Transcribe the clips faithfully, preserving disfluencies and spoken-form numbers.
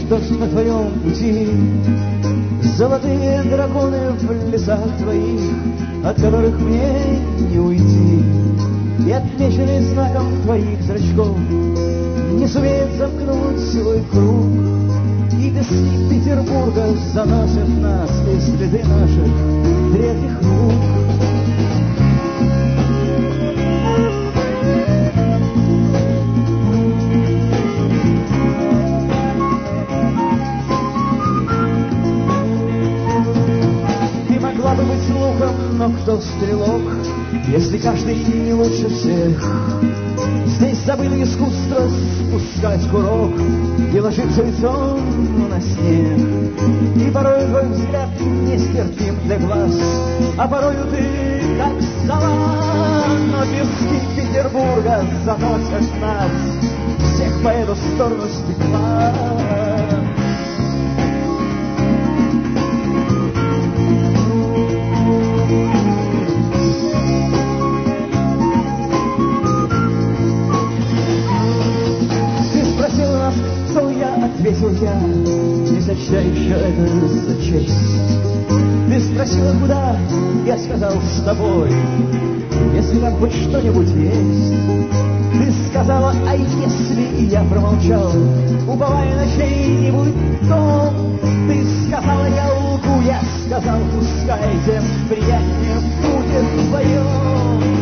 что на твоем пути золотые драконы в лесах твоих, от которых мне не уйти, и отмеченный знаком твоих зрачков не сумеет замкнуть свой круг, и пески Петербурга заносят нас и следы наших древних рук. Быть луком, но кто стрелок, если каждый не лучше всех? Здесь забыли искусство спускать курок и ложиться лицом на снег. И порой твой взгляд нестерпим для глаз, а порою ты как скала. Но пески Петербурга заносят нас всех по эту сторону стекла. Ответил я, не сочтя еще это за честь. Ты спросила, куда? Я сказал, с тобой, если там хоть что-нибудь есть. Ты сказала, а если? И я промолчал, уповая на чей-нибудь дом. Ты сказала, я лгу, я сказал, пускай тем приятнее будет вдвоем.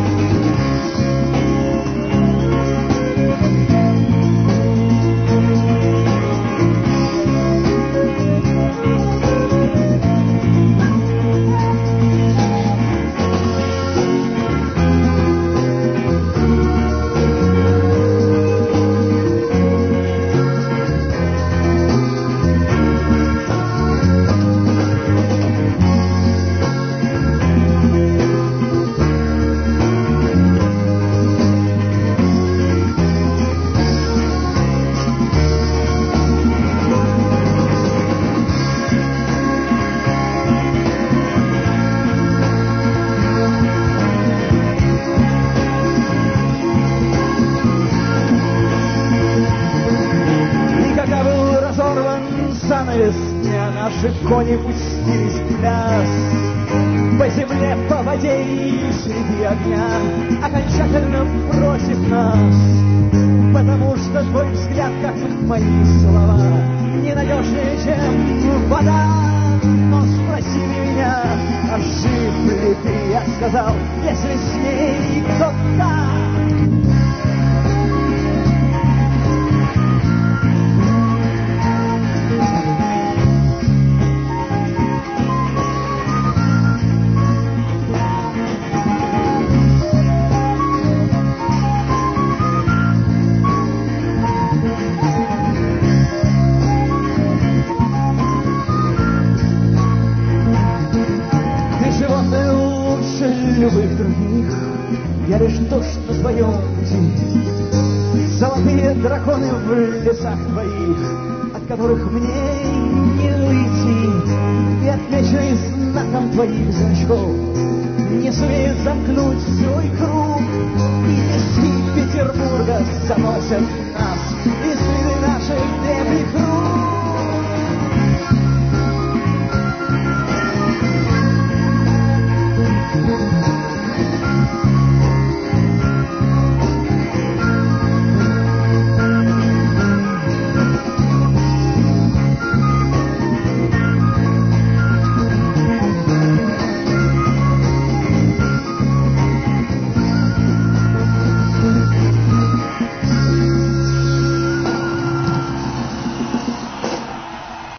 Наши кони пустились в пляс по земле, по воде и среди огня, окончательно бросив нас, потому что твой взгляд, как мои слова, ненадежнее, чем вода. Но спросили меня, а жив ли ты? Я сказал, если с ней, то да. Любых других, я лишь дождь на твоем пути, золотые драконы в лесах твоих, от которых мне не уйти, и отмеченный знаком твоих зрачков не сумеет замкнуть свой круг, и пески Петербурга заносят нас и следы наших древних рук.